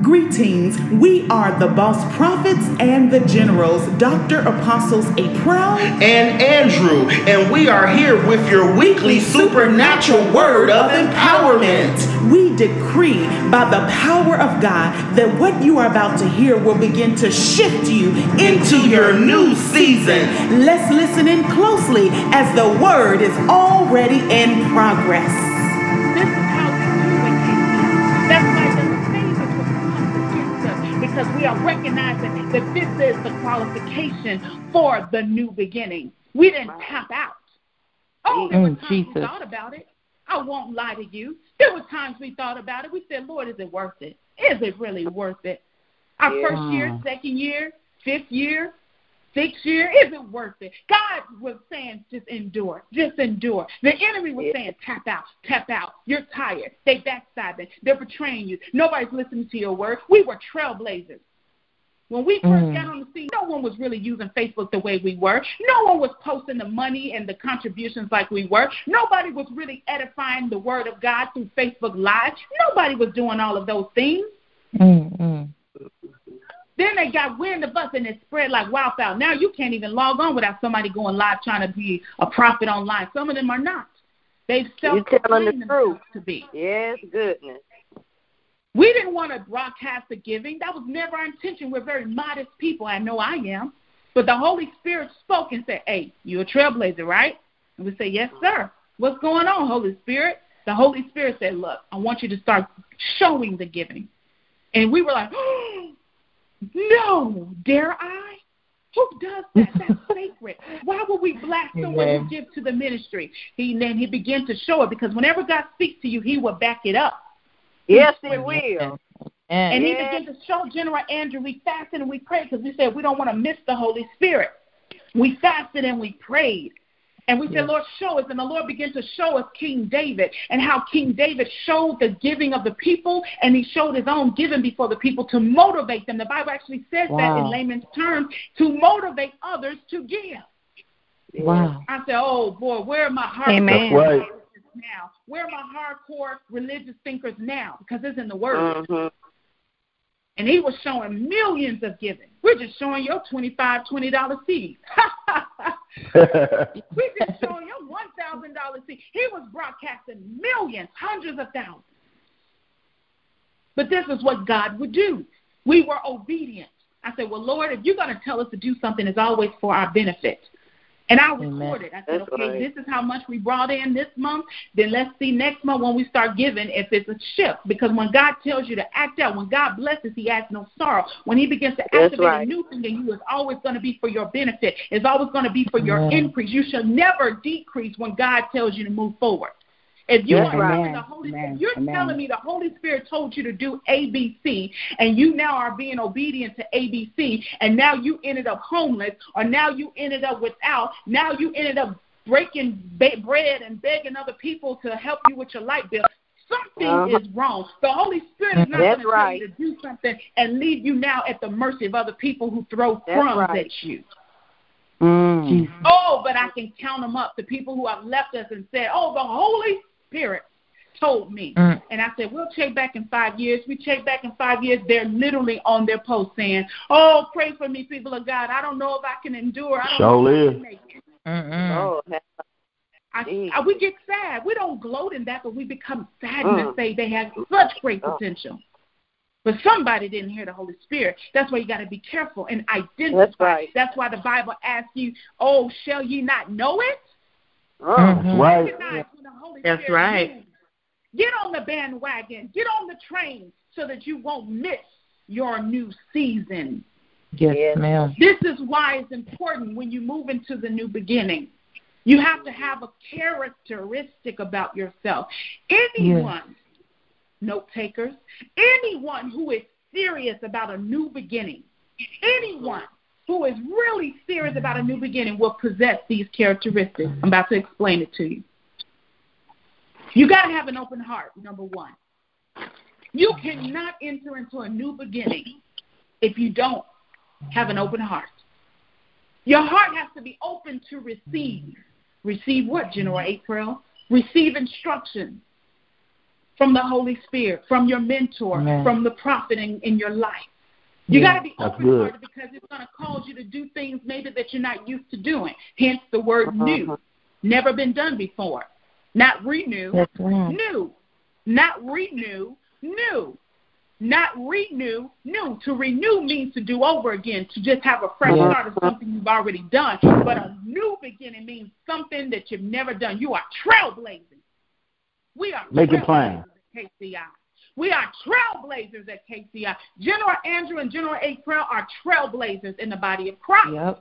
Greetings, we are the boss prophets and the generals, Dr. Apostles April and Andrew, and we are here with your weekly supernatural word of empowerment. We decree by the power of God that what you are about to hear will begin to shift you into your new season. Let's listen in closely as the word is already in progress. This is how we do it, KC. That's why the favors will come against us, because we are recognizing that this is the qualification for the new beginning. We didn't tap out. Oh, there were times we thought about it. I won't lie to you. There were times we thought about it. We said, Lord, is it worth it? Is it really worth it? Our first year, second year, fifth year, sixth year, is it worth it? God was saying, just endure, just endure. The enemy was saying, tap out. You're tired. They backstabbing. They're betraying you. Nobody's listening to your word. We were trailblazers. When we first got on the scene, no one was really using Facebook the way we were. No one was posting the money and the contributions like we were. Nobody was really edifying the word of God through Facebook Live. Nobody was doing all of those things. Then they got wind of us, and it spread like wildfire. Now you can't even log on without somebody going live trying to be a prophet online. Some of them are not. They've self-proclaimed themselves to be. Yes, goodness. We didn't want to broadcast the giving. That was never our intention. We're very modest people. I know I am. But the Holy Spirit spoke and said, hey, you're a trailblazer, right? And we say, yes, sir. What's going on, Holy Spirit? The Holy Spirit said, look, I want you to start showing the giving. And we were like, oh, no, dare I? Who does that? That's sacred. Why would we blast someone who gives to the ministry? Then he began to show it, because whenever God speaks to you, he will back it up. Yes, it will. And he began to show General Andrew. We fasted and we prayed because we said we don't want to miss the Holy Spirit. We fasted and we prayed. And we said, Lord, show us. And the Lord began to show us King David and how King David showed the giving of the people, and he showed his own giving before the people to motivate them. The Bible actually says that in layman's terms, to motivate others to give. Wow. I said, oh, boy, where are my heart? Amen. Now? Where are my hardcore religious thinkers now? Because it's in the Word. And he was showing millions of giving. We're just showing your $20 seed. We're just showing your $1,000 seed. He was broadcasting millions, hundreds of thousands. But this is what God would do. We were obedient. I said, well, Lord, if you're going to tell us to do something, it's always for our benefit. And I recorded. I said, okay, this is how much we brought in this month. Then let's see next month when we start giving if it's a shift. Because when God tells you to act out, when God blesses, he has no sorrow. When he begins to activate a new thing in you, it's always going to be for your benefit. It's always going to be for your increase. You should never decrease when God tells you to move forward. If you are the Holy Spirit, you're telling me the Holy Spirit told you to do ABC, and you now are being obedient to ABC, and now you ended up homeless, or now you ended up without, now you ended up breaking bread and begging other people to help you with your light bill. Something is wrong. The Holy Spirit is not going to tell you to do something and leave you now at the mercy of other people who throw crumbs at you. Oh, but I can count them up, the people who have left us and said, oh, the Holy Spirit told me. And I said, we'll check back in 5 years. We check back in 5 years. They're literally on their post saying, oh, pray for me, people of God. I don't know if I can endure. I don't know if I can make it. We get sad. We don't gloat in that, but we become sad and say they have such great potential. But somebody didn't hear the Holy Spirit. That's why you got to be careful and identify. That's why the Bible asks you, oh, shall ye not know it? That's right. That's right. Get on the bandwagon. Get on the train so that you won't miss your new season. Yes, ma'am. This is why it's important when you move into the new beginning. You have to have a characteristic about yourself. Anyone, note takers, anyone who is serious about a new beginning, anyone who is really serious about a new beginning will possess these characteristics. I'm about to explain it to you. You got to have an open heart, number one. You cannot enter into a new beginning if you don't have an open heart. Your heart has to be open to receive. Receive what, General April? Receive instruction. from the Holy Spirit, from your mentor, from the prophet in your life. You got to be open-hearted because it's going to cause you to do things maybe that you're not used to doing. Hence the word new. Never been done before. Not renew, new. Not renew, new. Not renew, new. To renew means to do over again, to just have a fresh start of something you've already done. But a new beginning means something that you've never done. You are trailblazing. We are trailblazers at KCI. We are trailblazers at KCI. General Andrew and General April are trailblazers in the body of Christ. Yep.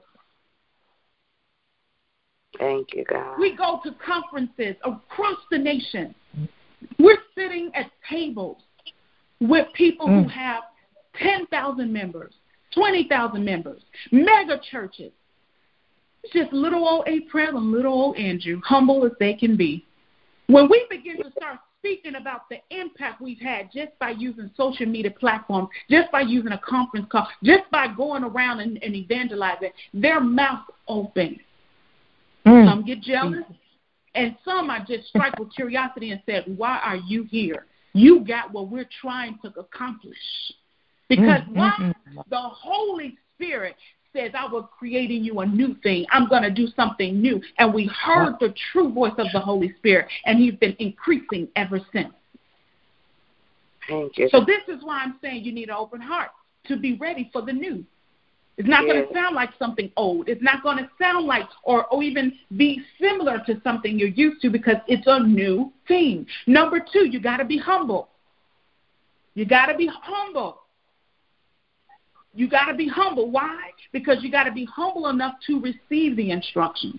Thank you, God. We go to conferences across the nation. We're sitting at tables with people who have 10,000 members, 20,000 members, mega churches. It's just little old April and little old Andrew, humble as they can be. When we begin to start speaking about the impact we've had just by using social media platforms, just by using a conference call, just by going around and evangelizing, their mouth open. Some get jealous, and some are just struck with curiosity and said, why are you here? You got what we're trying to accomplish. Because the Holy Spirit says, I was creating you a new thing. I'm going to do something new. And we heard the true voice of the Holy Spirit, and he's been increasing ever since. Thank you. So this is why I'm saying you need an open heart to be ready for the new. It's not going to sound like something old. It's not going to sound like or even be similar to something you're used to because it's a new thing. Number 2, you got to be humble. You got to be humble. You got to be humble. Why? Because you got to be humble enough to receive the instructions.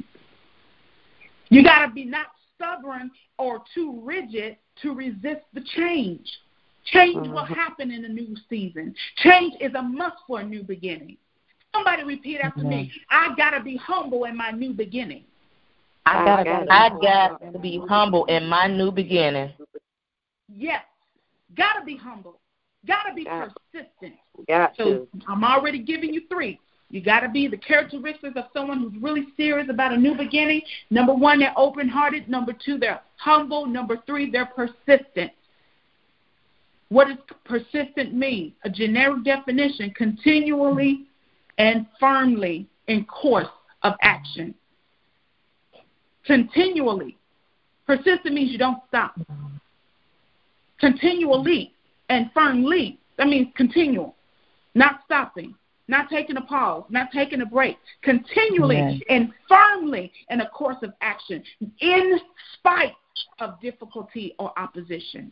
You got to be not stubborn or too rigid to resist the change. Change will happen in a new season. Change is a must for a new beginning. Somebody repeat after me. I got to be humble in my new beginning. I got to be humble in my new beginning. Yes. Got to be humble. Got to be persistent. So I'm already giving you 3. You got to be the characteristics of someone who's really serious about a new beginning. Number 1, they're open-hearted. Number 2, they're humble. Number 3, they're persistent. What does persistent mean? A generic definition, continually and firmly in course of action. Continually. Persistent means you don't stop. Continually and firmly, that means continual. Not stopping, not taking a pause, not taking a break. Continually and firmly in a course of action, in spite of difficulty or opposition.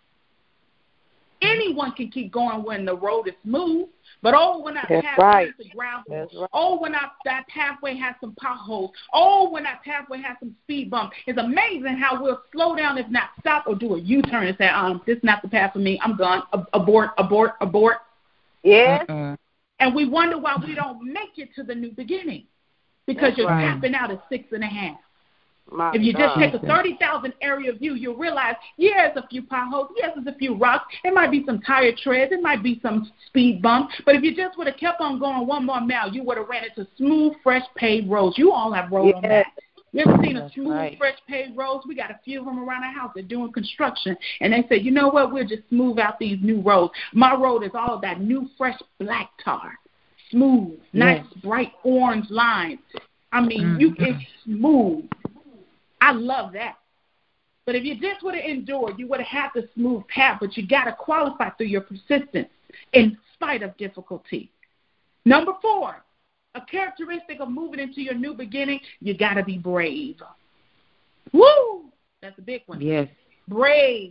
Anyone can keep going when the road is smooth, but when that pathway has some gravel, when that pathway has some potholes, when that pathway has some speed bumps. It's amazing how we'll slow down, if not stop, or do a U-turn and say, this is not the path for me. I'm gone. Abort. Yes. And we wonder why we don't make it to the new beginning, because you're tapping out at 6.5. If you just take a 30,000 area view, you'll realize, there's a few potholes, there's a few rocks, it might be some tire treads, it might be some speed bumps, but if you just would have kept on going 1 more mile, you would have ran into smooth, fresh paved roads. You all have road on that. You ever seen a smooth, fresh paved roads? We got a few of them around our house. They're doing construction, and they say, you know what, we'll just smooth out these new roads. My road is all that new, fresh black tar, smooth, nice, bright orange lines. I mean, it's smooth. I love that. But if you just would have endured, you would have had the smooth path, but you got to qualify through your persistence in spite of difficulty. Number 4, a characteristic of moving into your new beginning, you got to be brave. Woo! That's a big one. Yes. Brave.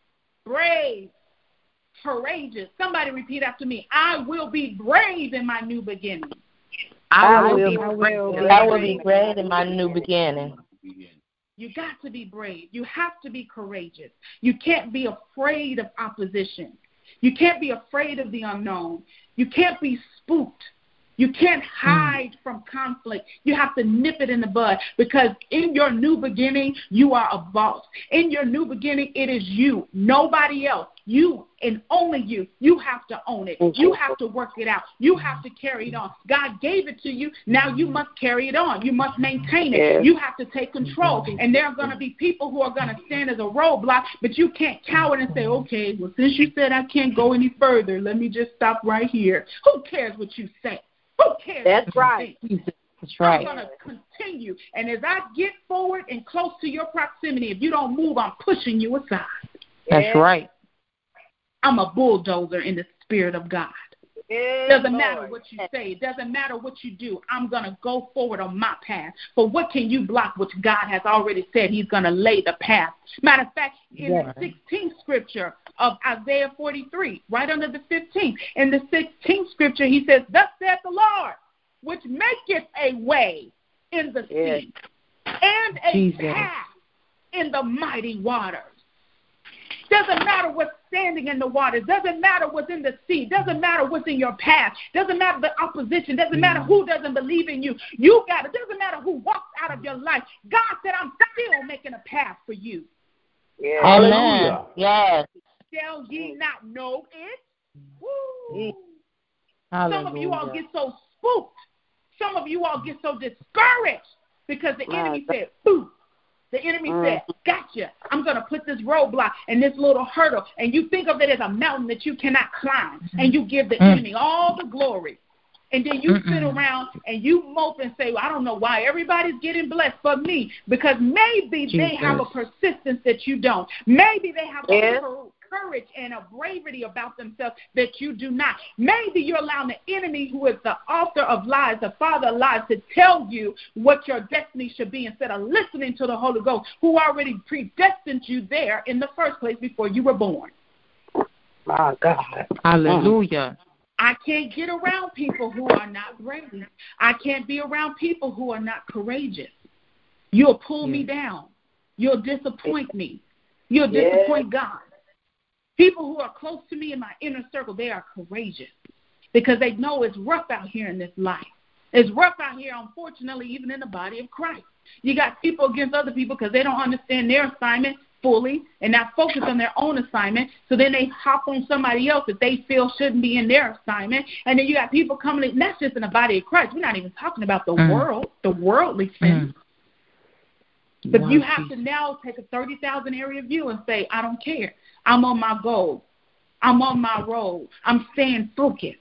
Courageous. Somebody repeat after me. I will be brave in my new beginning. I will be brave in my new beginning. You got to be brave. You have to be courageous. You can't be afraid of opposition. You can't be afraid of the unknown. You can't be spooked. You can't hide from conflict. You have to nip it in the bud, because in your new beginning, you are a boss. In your new beginning, it is you, nobody else. You and only you have to own it. You have to work it out. You have to carry it on. God gave it to you. Now you must carry it on. You must maintain it. You have to take control. And there are going to be people who are going to stand as a roadblock, but you can't cower and say, okay, well, since you said I can't go any further, let me just stop right here. Who cares what you say? Who cares? That's right. That's right. I'm going to continue. And as I get forward and close to your proximity, if you don't move, I'm pushing you aside. That's right. I'm a bulldozer in the Spirit of God. Doesn't matter what you say. It doesn't matter what you do. I'm going to go forward on my path. But what can you block which God has already said he's going to lay the path? Matter of fact, in the 16th scripture of Isaiah 43, right under the 15th, in the 16th scripture, he says, thus saith the Lord, which maketh a way in the sea and a path in the mighty waters. Doesn't matter what's standing in the waters. Doesn't matter what's in the sea. Doesn't matter what's in your path. Doesn't matter the opposition. Doesn't matter who doesn't believe in you. You got it. Doesn't matter who walks out of your life. God said, I'm still making a path for you. Yeah. Hallelujah. Yes. Shall ye not know it? Woo. Hallelujah. Some of you all get so spooked. Some of you all get so discouraged because the enemy said, boo. The enemy said, gotcha, I'm going to put this roadblock and this little hurdle. And you think of it as a mountain that you cannot climb. And you give the enemy all the glory. And then you sit around and you mope and say, well, I don't know why everybody's getting blessed but me. Because maybe they have a persistence that you don't. Maybe they have a courage and a bravery about themselves that you do not. Maybe you're allowing the enemy, who is the author of lies, the father of lies, to tell you what your destiny should be instead of listening to the Holy Ghost, who already predestined you there in the first place before you were born. My God. Hallelujah. I can't get around people who are not brave. I can't be around people who are not courageous. You'll pull me down. You'll disappoint me. You'll disappoint God. People who are close to me in my inner circle, they are courageous because they know it's rough out here in this life. It's rough out here, unfortunately, even in the body of Christ. You got people against other people because they don't understand their assignment fully and not focus on their own assignment. So then they hop on somebody else that they feel shouldn't be in their assignment. And then you got people coming in, that's just in the body of Christ. We're not even talking about the world, the worldly things. But you have to now take a 30,000 area view and say, I don't care. I'm on my goal. I'm on my road. I'm staying focused.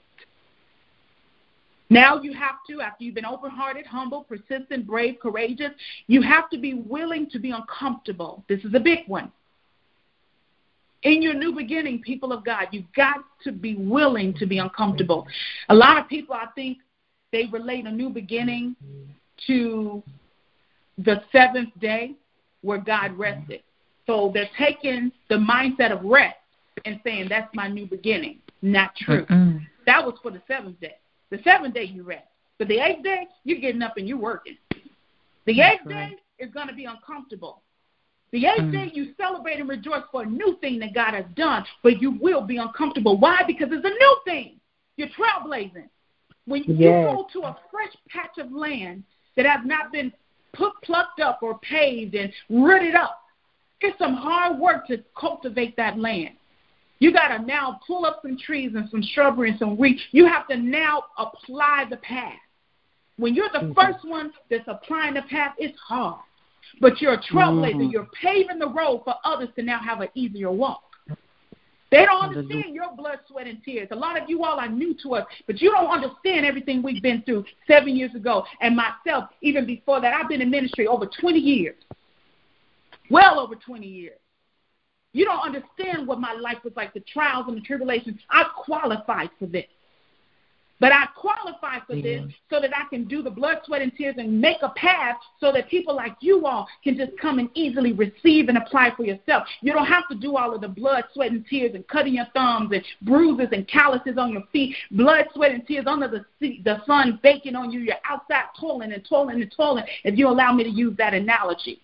Now you have to, after you've been open-hearted, humble, persistent, brave, courageous, you have to be willing to be uncomfortable. This is a big one. In your new beginning, people of God, you've got to be willing to be uncomfortable. A lot of people, I think, they relate a new beginning to the seventh day where God rested. So they're taking the mindset of rest and saying, that's my new beginning. Not true. That was for the seventh day. The seventh day you rest. But the eighth day, you're getting up and you're working. The eighth day is going to be uncomfortable. The eighth day, you celebrate and rejoice for a new thing that God has done, but you will be uncomfortable. Why? Because it's a new thing. You're trailblazing. When you go to a fresh patch of land that has not been plucked up or paved and rooted up, it's some hard work to cultivate that land. You got to now pull up some trees and some shrubbery and some weeds. You have to now apply the path. When you're the first one that's applying the path, it's hard. But you're a trailblazer. You're paving the road for others to now have an easier walk. They don't understand your blood, sweat, and tears. A lot of you all are new to us, but you don't understand everything we've been through 7 years ago. And myself, even before that, I've been in ministry over 20 years. Well over 20 years. You don't understand what my life was like, the trials and the tribulations. I qualified for this. But I qualified for this so that I can do the blood, sweat, and tears and make a path so that people like you all can just come and easily receive and apply for yourself. You don't have to do all of the blood, sweat, and tears and cutting your thumbs and bruises and calluses on your feet, blood, sweat, and tears under the sun baking on you. You're outside toiling and toiling and toiling, if you allow me to use that analogy.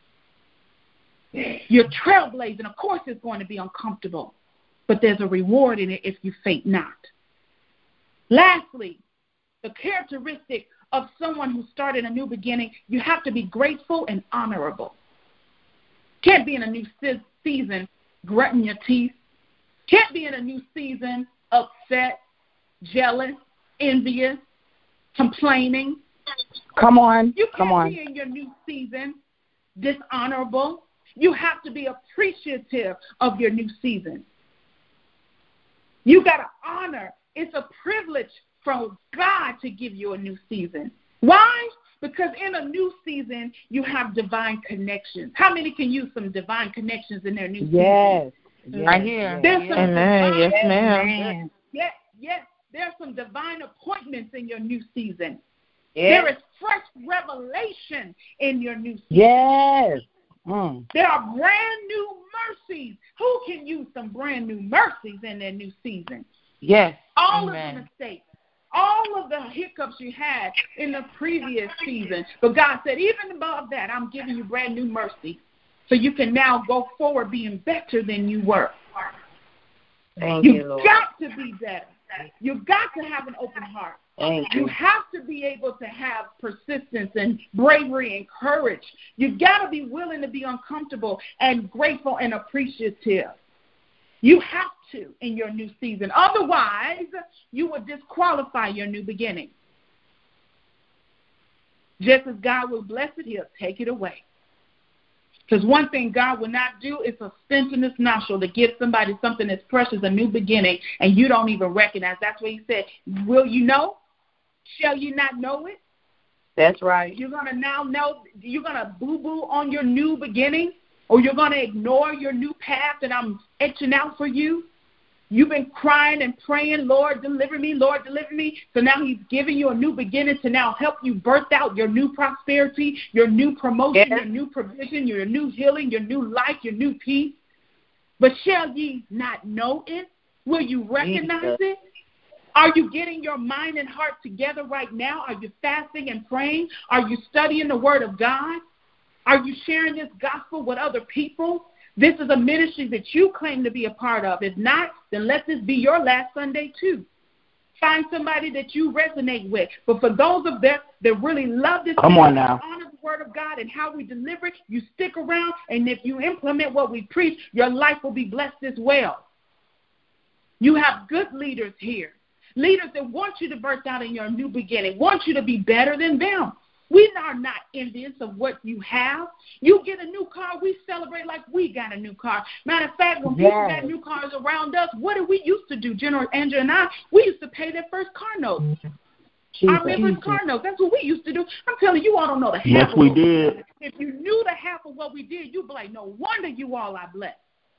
You're trailblazing. Of course it's going to be uncomfortable, but there's a reward in it if you faint not. Lastly, the characteristic of someone who started a new beginning, you have to be grateful and honorable. Can't be in a new season grunting your teeth, Can't be in a new season upset, jealous, envious, complaining. Come on. You Come can't on. be in your new season dishonorable. You have to be appreciative of your new season. You got to honor. It's a privilege from God to give you a new season. Why? Because in a new season, you have divine connections. How many can use some divine connections in their new season? Right here. There's some Amen. divine, Yes, ma'am. Yes. There's some divine appointments in your new season. Yes. There is fresh revelation in your new season. Yes. There are brand new mercies. Who can use some brand new mercies in their new season? Yes. All Amen. of the mistakes, all of the hiccups you had in the previous season. But God said, even above that, I'm giving you brand new mercy. So you can now go forward being better than you were. Thank you, You've Lord. got to be better. You've got to have an open heart. Thank You you. have to be able to have persistence and bravery and courage. You've got to be willing to be uncomfortable and grateful and appreciative. You have to in your new season. Otherwise, you will disqualify your new beginning. Just as God will bless it, he'll take it away. Because one thing God will not do is a stench in his nostril to give somebody something that's precious, a new beginning, and you don't even recognize. That's what he said. Will you know? Shall you not know it? That's right. You're going to now know, you're going to boo-boo on your new beginning, or you're going to ignore your new path that I'm etching out for you. You've been crying and praying, Lord, deliver me, Lord, deliver me. So now he's giving you a new beginning to now help you birth out your new prosperity, your new promotion, your new provision, your new healing, your new life, your new peace. But shall ye not know it? Will you recognize it? Are you getting your mind and heart together right now? Are you fasting and praying? Are you studying the Word of God? Are you sharing this gospel with other people? This is a ministry that you claim to be a part of. If not, then let this be your last Sunday too. Find somebody that you resonate with. But for those of them that really love this Come on now. honor the Word of God and how we deliver it, you stick around, and if you implement what we preach, your life will be blessed as well. You have good leaders here. Leaders that want you to birth out in your new beginning, want you to be better than them. We are not envious of what you have. You get a new car, we celebrate like we got a new car. Matter of fact, when people got new cars around us, what did we used to do, General Andrew and I? We used to pay their first car note. Our members' car note. That's what we used to do. I'm telling you, all don't know the half Yes, of we what did. If you knew the half of what we did, you'd be like, no wonder you all are blessed.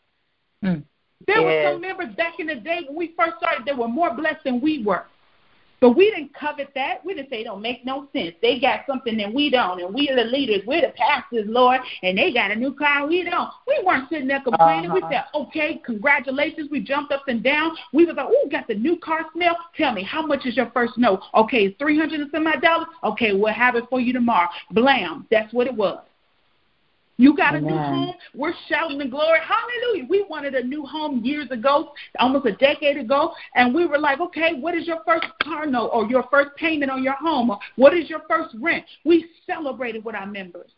There were some members back in the day when we first started that were more blessed than we were. But we didn't covet that. We didn't say it don't make no sense. They got something that we don't, and we are the leaders. We're the pastors, Lord, and they got a new car. We don't. We weren't sitting there complaining. We said, okay, congratulations. We jumped up and down. We was like, oh, got the new car smell. Tell me, how much is your first note? Okay, it's $300 and some odd dollars. Okay, we'll have it for you tomorrow. Blam. That's what it was. You got a new home. We're shouting the glory. Hallelujah. We wanted a new home years ago, almost a decade ago, and we were like, okay, what is your first car note or your first payment on your home? Or what is your first rent? We celebrated with our members.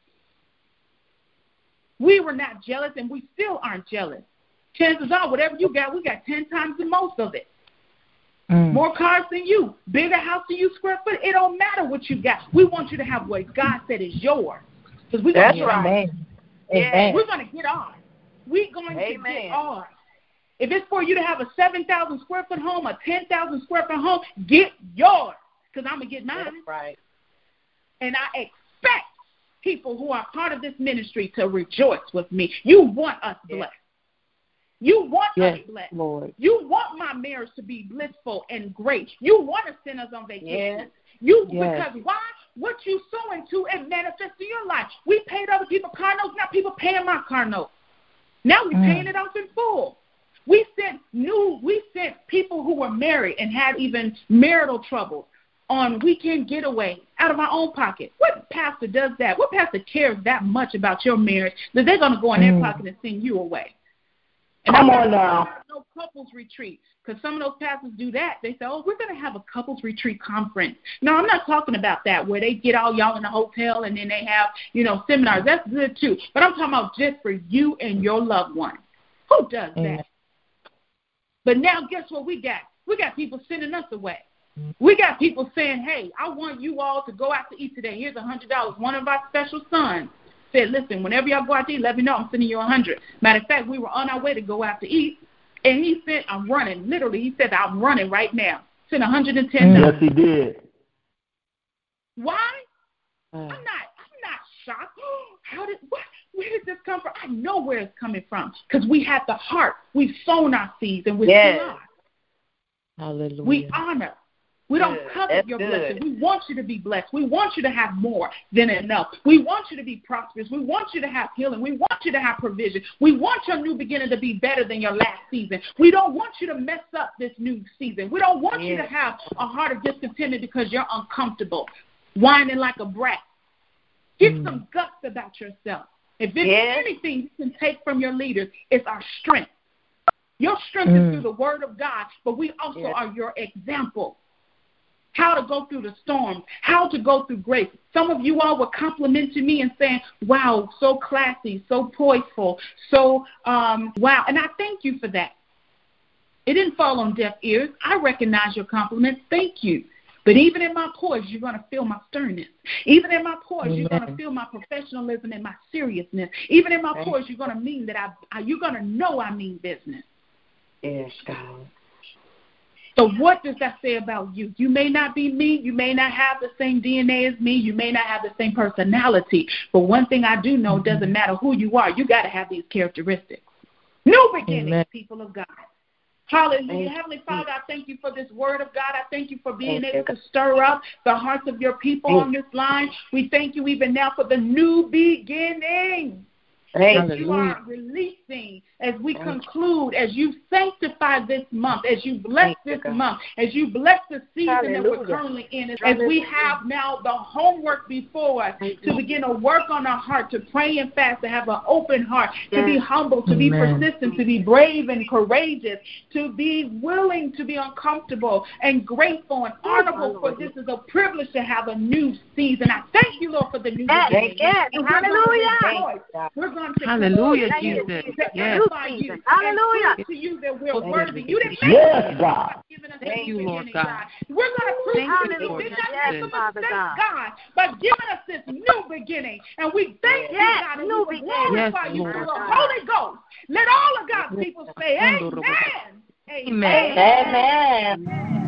We were not jealous, and we still aren't jealous. Chances are, whatever you got, we got 10 times the most of it. More cars than you, bigger house than you, square foot. It don't matter what you got. We want you to have what God said is yours. Because we're going to get ours. Yeah, we're going to get ours. We're going to get ours. If it's for you to have a 7,000 square foot home, a 10,000 square foot home, get yours. Because I'm going to get mine. That's right. And I expect people who are part of this ministry to rejoice with me. You want us blessed. You want us blessed. Lord. You want my marriage to be blissful and great. You want to send us on vacation. Because why? What you sow into, it manifests in your life. We paid other people car notes. Now people paying my car note. Now we're paying it off in full. We sent people who were married and had even marital trouble on weekend getaway out of our own pocket. What pastor does that? What pastor cares that much about your marriage that they're going to go in their pocket and send you away? And Come on now. No couples retreat, because some of those pastors do that. They say, oh, we're going to have a couples retreat conference. No, I'm not talking about that, where they get all y'all in the hotel and then they have, seminars. That's good too. But I'm talking about just for you and your loved one. Who does that? But now guess what we got? We got people sending us away. We got people saying, hey, I want you all to go out to eat today. Here's $100. One of our special sons said, listen, whenever y'all go out to eat, let me know. I'm sending you $100. Matter of fact, we were on our way to go out to eat, and he said, I'm running. Literally, he said, I'm running right now. Send $110. Yes, he did. Why? I'm not shocked. Where did this come from? I know where it's coming from because we have the heart. We've sown our seeds, and we're still are. Hallelujah. We honor. We don't covet your blessing. We want you to be blessed. We want you to have more than enough. We want you to be prosperous. We want you to have healing. We want you to have provision. We want your new beginning to be better than your last season. We don't want you to mess up this new season. We don't want you to have a heart of discontentment because you're uncomfortable, whining like a brat. Get some guts about yourself. If there's anything you can take from your leaders, it's our strength. Your strength is through the word of God, but we also are your example. How to go through the storms, how to go through grace. Some of you all were complimenting me and saying, wow, so classy, so poiseful, so wow. And I thank you for that. It didn't fall on deaf ears. I recognize your compliments. Thank you. But even in my poise, you're going to feel my sternness. Even in my poise, you're going to feel my professionalism and my seriousness. Even in my poise, you're going to mean that you're going to know I mean business. Yes, God. So what does that say about you? You may not be me. You may not have the same DNA as me. You may not have the same personality. But one thing I do know, doesn't matter who you are, you got to have these characteristics. New beginnings, people of God. Hallelujah. Heavenly Father, I thank you for this word of God. I thank you for being able to stir up the hearts of your people on this line. We thank you even now for the new beginning. That you are releasing as we conclude, as you sanctify this month, as you bless this month, as you bless the season that we're currently in, as we have now the homework before us to begin to work on our heart, to pray and fast, to have an open heart, to be humble, to be persistent, to be brave and courageous, to be willing to be uncomfortable and grateful and honorable, for this is a privilege to have a new season. I thank you, Lord, for the new beginning. Hallelujah. We're going to Hallelujah, Jesus. Yes. Hallelujah. To you that we're worthy. You didn't make God. Thank you, Lord God. We're going to prove that you did not make a mistake, God, but giving us this new beginning. And we thank you, God, and we glorify you through the Holy Ghost. Let all of God's people say amen. Amen.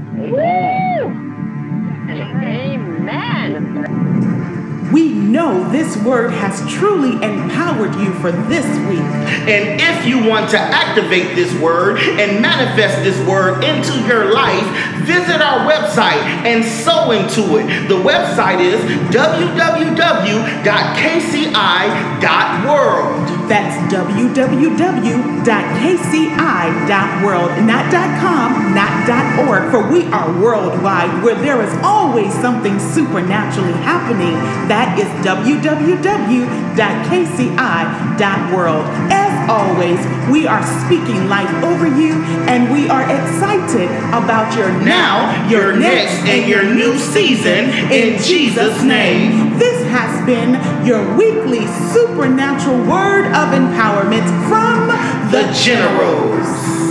Amen. We know this word has truly empowered you for this week. And if you want to activate this word and manifest this word into your life, visit our website and sow into it. The website is www.kci.world. That's www.kci.world, not .com, not .org, for we are worldwide, where there is always something supernaturally happening. That is www.kci.world. As always, we are speaking life over you, and we are excited about your now, your next, and your new season in Jesus' name. This has been your weekly supernatural word of empowerment from the Generals.